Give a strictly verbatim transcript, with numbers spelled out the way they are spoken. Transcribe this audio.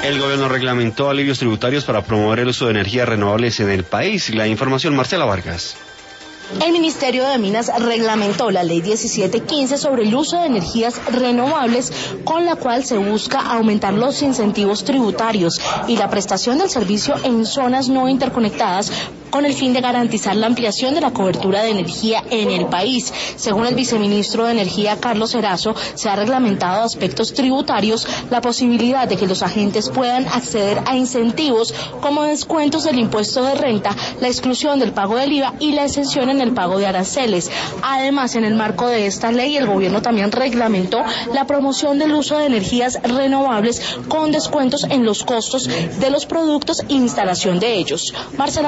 El gobierno reglamentó alivios tributarios para promover el uso de energías renovables en el país. La información, Marcela Vargas. El Ministerio de Minas reglamentó la Ley diecisiete quince sobre el uso de energías renovables, con la cual se busca aumentar los incentivos tributarios y la prestación del servicio en zonas no interconectadas, con el fin de garantizar la ampliación de la cobertura de energía en el país. Según el viceministro de Energía, Carlos Erazo, se ha reglamentado aspectos tributarios, la posibilidad de que los agentes puedan acceder a incentivos como descuentos del impuesto de renta, la exclusión del pago del I V A y la exención en el pago de aranceles. Además, en el marco de esta ley, el gobierno también reglamentó la promoción del uso de energías renovables con descuentos en los costos de los productos e instalación de ellos. Marcela